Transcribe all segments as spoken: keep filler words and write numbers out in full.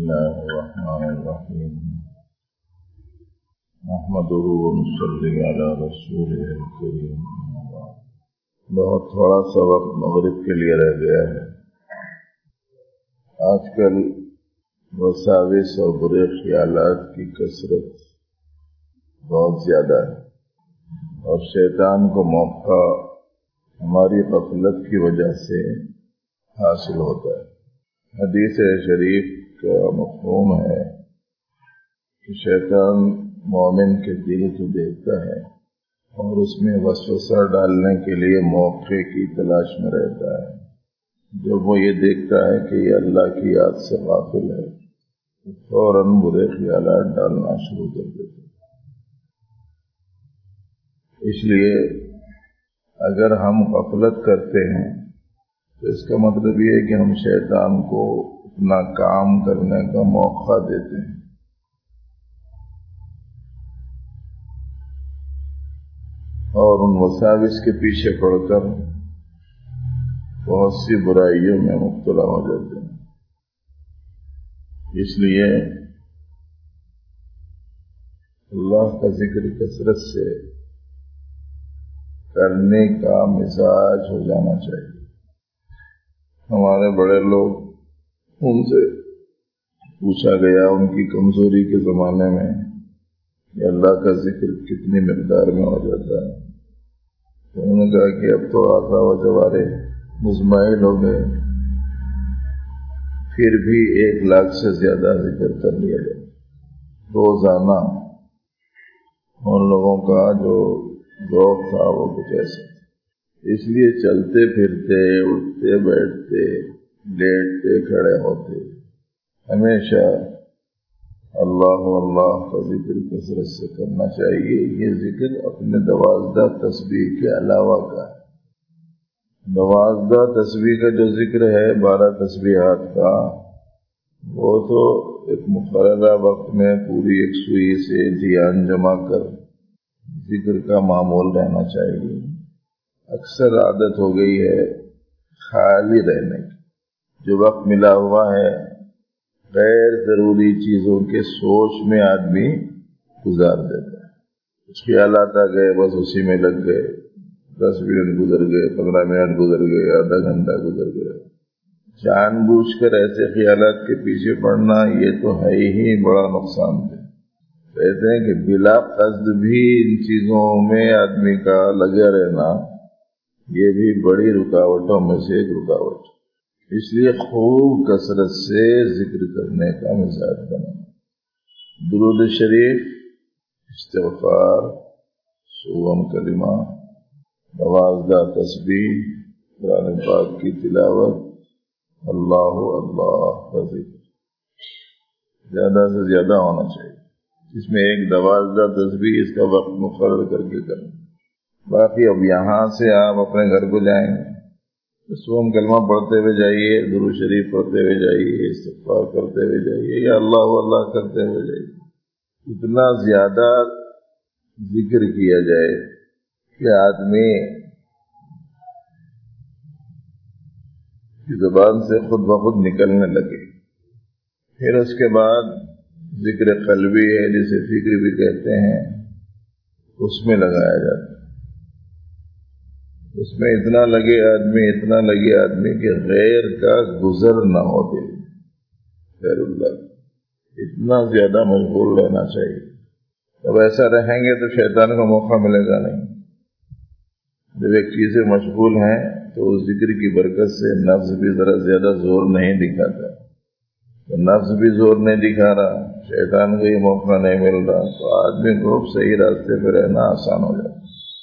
الله الرحمن الرحيم نحمده ونصلي على رسوله الكريم. بہت تھوڑا سا وقت مغرب کے لیے رہ گیا ہے. آج کل وساوس اور برے خیالات کی کثرت بہت زیادہ ہے اور شیطان کو موقع ہماری غفلت کی وجہ سے حاصل ہوتا ہے. حدیث شریف کا مفہوم ہے کہ شیطان مومن کے دل کو دیکھتا ہے اور اس میں وسوسہ ڈالنے کے لیے موقع کی تلاش میں رہتا ہے. جب وہ یہ دیکھتا ہے کہ یہ اللہ کی یاد سے غافل ہے تو فوراً برے خیالات ڈالنا شروع کر دیتا ہے. اس لیے اگر ہم غفلت کرتے ہیں تو اس کا مطلب یہ ہے کہ ہم شیطان کو اپنا کام کرنے کا موقع دیتے ہیں. اور ان وساوس کے پیچھے پڑ کر بہت سی برائیوں میں مبتلا ہو جاتے ہیں. اس لیے اللہ کا ذکر کثرت سے کرنے کا مزاج ہو جانا چاہیے. ہمارے بڑے لوگ ان سے پوچھا گیا ان کی کمزوری کے زمانے میں کہ اللہ کا ذکر کتنی مقدار میں ہو جاتا ہے. تو انہوں نے کہا کہ اب تو آقا و جوارے مزمائل ہو گئے, پھر بھی ایک لاکھ سے زیادہ ذکر کر لیا جائے روزانہ. ان لوگوں کا جو ذوق تھا وہ کچھ ایسا. اس لیے چلتے پھرتے, اٹھتے بیٹھتے, لیٹتے کھڑے ہوتے ہمیشہ اللہ اللہ کا ذکر کثرت سے کرنا چاہیے. یہ ذکر اپنے دوازدہ تسبیح کے علاوہ کا ہے. دوازدہ تسبیح کا جو ذکر ہے بارہ تسبیحات کا, وہ تو ایک مقررہ وقت میں پوری ایک سوئی سے دھیان جمع کر ذکر کا معمول رہنا چاہیے. اکثر عادت ہو گئی ہے خالی رہنے کی. جو وقت ملا ہوا ہے غیر ضروری چیزوں کے سوچ میں آدمی گزار دیتا ہے. کچھ خیالات آ گئے بس اسی میں لگ گئے. دس منٹ گزر گئے, پندرہ منٹ گزر گئے, آدھا گھنٹہ گزر گیا. جان بوجھ کر ایسے خیالات کے پیچھے پڑنا یہ تو ہے ہی بڑا نقصان ہے. کہتے ہیں کہ بلا قصد بھی ان چیزوں میں آدمی کا لگے رہنا یہ بھی بڑی رکاوٹوں میں سے ایک رکاوٹ. اس لیے خوب کثرت سے ذکر کرنے کا مزاج بنانا. درود شریف, استغفار, سوم کلمہ, دوازدہ تسبیح, قرآن پاک کی تلاوت, اللہ اللہ کا ذکر زیادہ سے زیادہ ہونا چاہیے. اس میں ایک دوازدہ تسبیح اس کا وقت مقرر کر کے کریں. باقی اب یہاں سے آپ اپنے گھر کو جائیں گے تو سوم کلمہ پڑھتے ہوئے جائیے, درود شریف پڑھتے ہوئے جائیے, استغفار کرتے ہوئے جائیے, یا اللہ اللہ کرتے ہوئے جائیے. اتنا زیادہ ذکر کیا جائے کہ آدمی کی زبان سے خود بخود نکلنے لگے. پھر اس کے بعد ذکر قلبی ہے جسے فکر بھی کہتے ہیں, اس میں لگایا جاتا ہے. اس میں اتنا لگے آدمی اتنا لگے آدمی کہ غیر کا گزر نہ ہو دل, غیر اللہ اتنا زیادہ مشغول رہنا چاہیے. جب ایسا رہیں گے تو شیطان کو موقع ملے گا نہیں. جب ایک چیزیں مشغول ہیں تو اس ذکر کی برکت سے نفس بھی ذرا زیادہ زور نہیں دکھاتا. تو نفس بھی زور نہیں دکھا رہا, شیطان کو یہ موقع نہیں مل رہا, تو آدمی کو صحیح راستے پہ رہنا آسان ہو جاتا.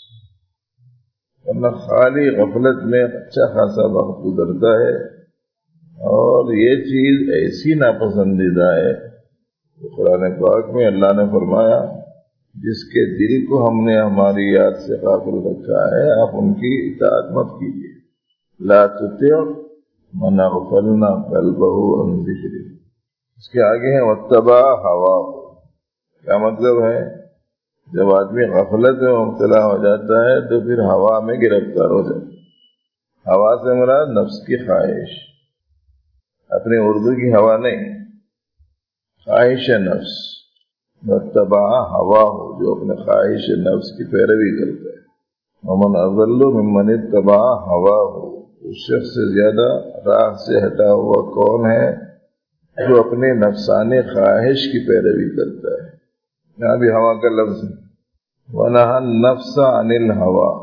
ورنہ خالی غفلت میں اچھا خاصا وقت گزرتا ہے. اور یہ چیز ایسی ناپسندیدہ ہے کہ قرآن پاک میں اللہ نے فرمایا جس کے دل کو ہم نے ہماری یاد سے غافل رکھا ہے آپ ان کی اطاعت مت کیجیے. لا تطع من اغفلنا قلبه عن ذکرنا. اس کے آگے ہے واتبع هواه. کیا مطلب ہے؟ جب آدمی غفلت میں مبتلا ہو جاتا ہے تو پھر ہوا میں گرفتار ہو جاتا ہے. ہوا سے مراد نفس کی خواہش, اپنے اردو کی ہوا نہیں. خواہش نفس واتبع ہوا ہو، جو اپنے خواہش نفس کی پیروی کرتا ہے. ومن اضل ممن اتبع ہوا ہو، اس شخص سے زیادہ راہ سے ہٹا ہوا کون ہے جو اپنے نفسانی خواہش کی پیروی کرتا ہے. یہاں بھی ہوا کا لفظ ہے. وَنَهَا النَّفْسَ عَنِ الْهَوَىٰ،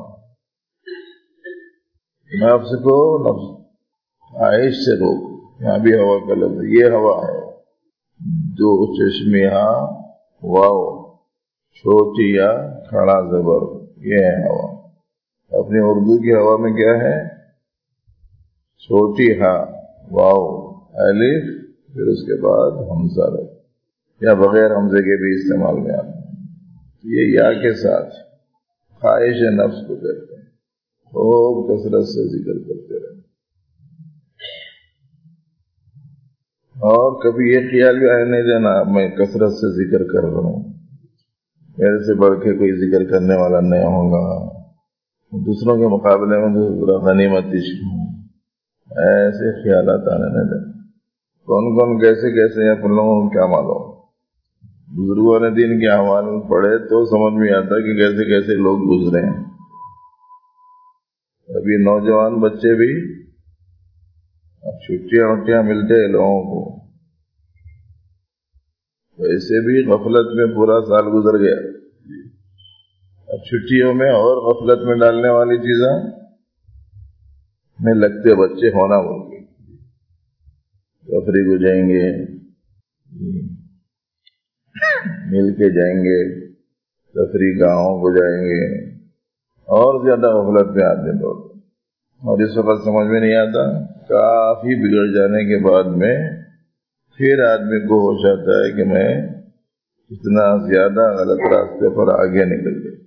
نفس کو نفس خواہش سے روک. یہاں بھی ہوا کا لفظ. یہ ہوا ہے دو چشمیہ واو چھوٹی یا کھڑا زبر، یہ ہے ہوا. اپنی اردو کی ہوا میں کیا ہے؟ چھوٹی ہا واو الف پھر اس کے بعد حمزہ رکھ، یا بغیر حمزے کے بھی استعمال میں آتا ہے. یہ یا کے ساتھ خواہش نفس کو کہتے ہیں. خوب کثرت سے ذکر کرتے رہے، اور کبھی یہ خیال بھی آئے نہیں دینا میں کثرت سے ذکر کر رہا ہوں، میرے سے بڑھ کے کوئی ذکر کرنے والا نہیں ہوگا، دوسروں کے مقابلے میں تو غنیمت ہوں. ایسے خیالات آنے نہیں دینا. کون کون کیسے کیسے ہیں اپن لوگوں کو کیا معلوم. بزرگوں نے دین کے احوال میں پڑھے تو سمجھ میں آتا کہ کیسے کیسے لوگ گزرے ہیں. ابھی نوجوان بچے بھی اب چھٹیاں وٹیاں ملتے ہیں لوگوں کو، ویسے بھی غفلت میں پورا سال گزر گیا. اب چھٹیوں میں اور غفلت میں ڈالنے والی چیزیں میں لگتے بچے ہونا بول تفریح کو جائیں گے، مل کے جائیں گے، تفریح گاہوں کو جائیں گے، اور زیادہ غفلت میں آتے لوگ. اور اس وقت سمجھ میں نہیں آتا، کافی بگڑ جانے کے بعد میں پھر آدمی کو ہوش آتا ہے کہ میں اتنا زیادہ غلط راستے پر آگے نکل گیا.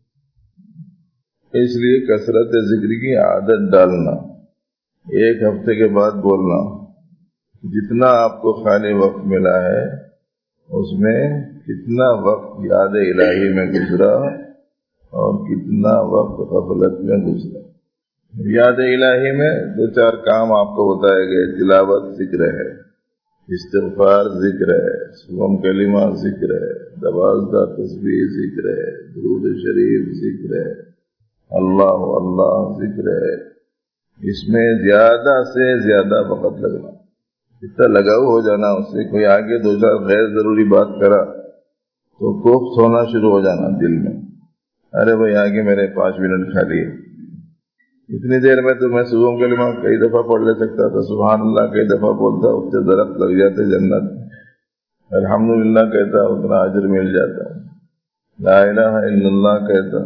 اس لیے کثرت ذکر کی عادت ڈالنا، ایک ہفتے کے بعد بولنا، جتنا آپ کو خالی وقت ملا ہے اس میں کتنا وقت یاد الہی میں گزرا اور کتنا وقت غفلت میں گزرا. یاد الہی میں دو چار کام آپ کو بتائے گئے. تلاوت ذکر ہے، استغفار ذکر ہے، سبحان کلمہ ذکر ہے، دوازدہ تسبیح ذکر ہے، درود شریف ذکر ہے، اللہ اللہ ذکر ہے. اس میں زیادہ سے زیادہ وقت لگنا، اتنا لگاؤ ہو جانا. اس سے کوئی آگے دو چار غیر ضروری بات کرا تو کوفت ہونا شروع ہو جانا دل میں. ارے بھائی آگے میرے پانچ منٹ خالی ہے. اتنی دیر میں تو میں صبح کلمہ کئی دفعہ پڑھ لے سکتا تھا، سبحان اللہ کئی دفعہ بولتا، اس سے درخت لگ جاتے جنت، الحمدللہ کہتا اتنا اجر مل جاتا، لا الہ الا اللہ کہتا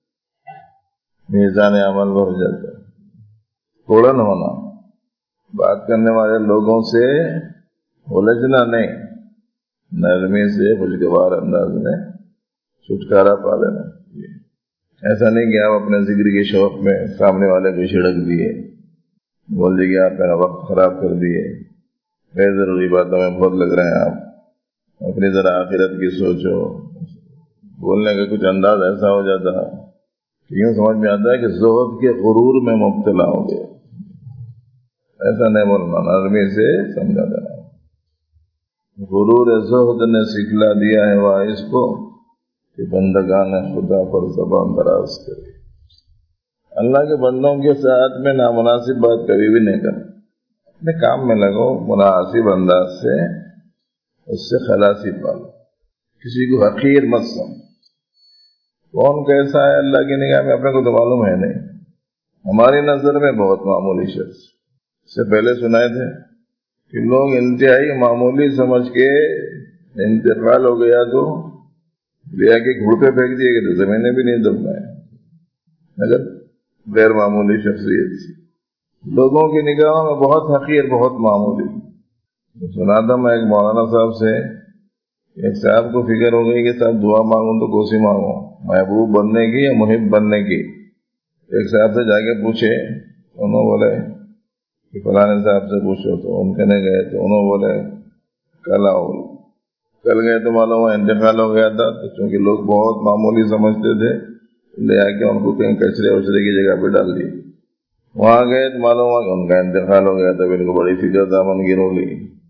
میزان عمل بھر جاتا. توڑن ہونا، بات کرنے والے لوگوں سے الجھنا نہیں، نرمی سے خوشگوار انداز میں چھٹکارا پا لینا. ایسا نہیں کہ آپ اپنے ذکر کے شوق میں سامنے والے کو چھڑک دیے، بول دیے کہ آپ میرا وقت خراب کر دیے، غیر ضروری باتوں میں بہت لگ رہے ہیں آپ، اپنی ذرا آخرت کی سوچو. بولنے کا کچھ انداز ایسا ہو جاتا کہ یوں سمجھ میں آتا ہے کہ زہد کے غرور میں مبتلا ہو گیا. ایسا نہیں بولنا، نرمی سے سمجھا دینا. غرور زہد نے سکھلا دیا ہے واعظ کو کہ بندگان خدا پر زبان دراز کرے. اللہ کے بندوں کے ساتھ میں نامناسب بات کبھی بھی نہیں کرنا. اپنے کام میں لگو، مناسب انداز سے اس سے خلاصی پالو. کسی کو حقیر مت سمجھ. کون کیسا ہے اللہ کی نگاہ میں اپنے کو تو معلوم ہے نہیں. ہماری نظر میں بہت معمولی شخص، اس سے پہلے سنائے تھے کہ لوگ انتہائی معمولی سمجھ کے انتقال ہو گیا تو لیا کے گھڑ پہ پھینک دیے گئے تو زمینیں بھی نہیں دب پائے. اگر غیر معمولی شخصیت تھی، لوگوں کی نگاہوں میں بہت حقیر، بہت معمولی. سنا تھا میں ایک مولانا صاحب سے، ایک صاحب کو فکر ہو گئی کہ صاحب دعا مانگوں تو کوسی مانگوں، محبوب بننے کی یا محب بننے کی. ایک صاحب سے جا کے پوچھے، انہوں بولے کہ فلانے صاحب سے پوچھو، تو ان کے گئے تو انہوں بولے کل آؤ. کل گئے تو معلوم ہوا انتقال ہو گیا تھا. تو چونکہ لوگ بہت معمولی سمجھتے تھے لے آ کے ان کو کہیں کچرے وچرے کی جگہ پہ ڈال دی. وہاں گئے تو معلوم ہوا کہ ان کا انتقال ہو گیا تھا. ان کو بڑی فکر دامن گیر ہو گئی.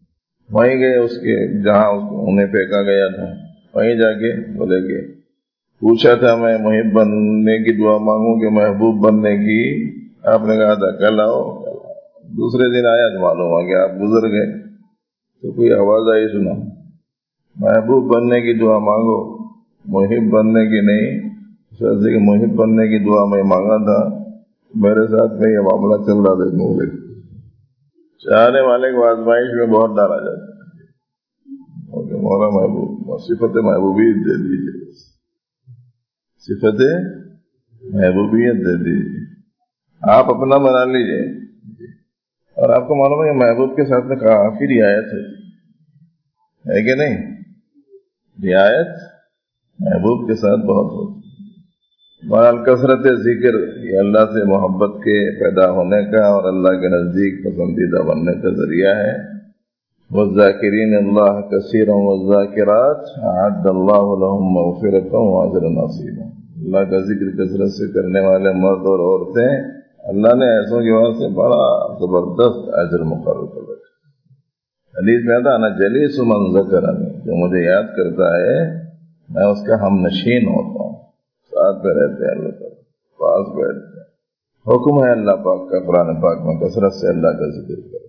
وہیں گئے اس کے جہاں انہیں پھینکا گیا تھا، وہیں جا کے بولے کہ پوچھا تھا میں محب بننے کی دعا مانگوں کہ محبوب بننے کی، آپ نے کہا تھا کل آؤ، دوسرے دن آیا تو معلوم ہوا کہ آپ گزر گئے، تو کوئی آواز آئی سنا محبوب بننے کی دعا مانگو، محب بننے کی نہیں۔ سر کہ محب بننے کی دعا میں مانگا تھا، میرے ساتھ میں یہ معاملہ چل رہا تھا، مولے چاہنے والے کو آزمائش میں بہت ڈالا جاتا ہے، مولا محبوب صفت محبوبیت دے دیجیے، صفت محبوبیت دے دیجیے، آپ اپنا بنا لیجیے۔ اور آپ کو معلوم ہے کہ محبوب کے ساتھ میں کافی رعایت ہے کہ نہیں؟ رعایت محبوب کے ساتھ بہت ہوتی ہے۔ بہرحال کثرت ذکر یہ اللہ سے محبت کے پیدا ہونے کا اور اللہ کے نزدیک پسندیدہ بننے کا ذریعہ ہے۔ والذاکرین اللہ کثیرا والذاکرات اعد اللہ لهم مغفرۃ واجرا عظیما، اللہ کا ذکر کثرت سے کرنے والے مرد اور عورتیں اللہ نے ایسوں کی وجہ سے بڑا زبردست اجر مقرر کر رکھا۔ حدیث میں آتا انا جلیس من ذکرنی، جو مجھے یاد کرتا ہے میں اس کا ہم نشین ہوتا ہوں، ساتھ پہ رہتے ہیں، اللہ تعالیٰ پاس بیٹھتے ہیں۔ حکم ہے اللہ پاک کا قرآن پاک میں کثرت سے اللہ کا ذکر کرو،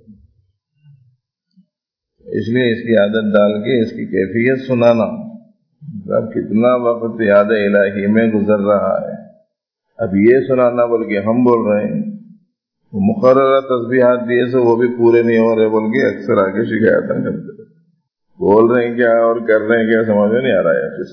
اس لیے اس کی عادت ڈال کے اس کی کیفیت سنانا، اب کتنا وقت یاد الہی میں گزر رہا ہے، اب یہ سنانا بلکہ ہم بول رہے ہیں، مقررہ تسبیحات دیے سے وہ بھی پورے نہیں ہو رہے، بلکہ اکثر آگے شکایتیں کرتے ہیں، بول رہے ہیں کیا اور کر رہے ہیں کیا سمجھ میں نہیں آ رہا ہے، کس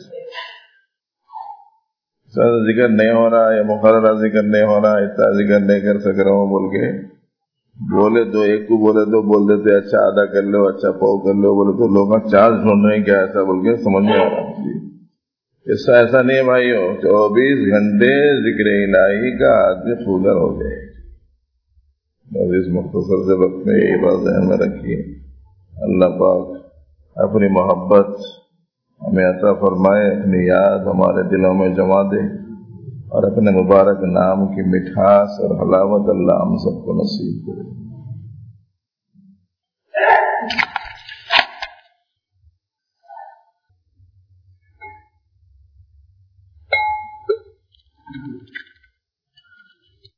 ذکر نہیں ہو رہا یا مقررہ ذکر نہیں ہو رہا، اتنا ذکر نہیں کر سک رہا ہوں بول کے بولے تو ایک کو بولے تو بول دیتے اچھا آدھا کر لو، اچھا پاؤ کر لو، بولے تو لوگ چارج ڈھونڈ رہے ہیں کیا ایسا بول کے سمجھ میں آ رہا ہے۔ اس کا ایسا نہیں ہے بھائیو، چوبیس گھنٹے ذکر الہی کا آدمی فولر ہو جائے۔ بس اس مختصر سے وقت میں یہ بات ذہن میں رکھیے، اللہ پاک اپنی محبت ہمیں عطا فرمائے، اپنی یاد ہمارے دلوں میں جما دے، اور اپنے مبارک نام کی مٹھاس اور حلاوت اللہ ہم سب کو نصیب کرے۔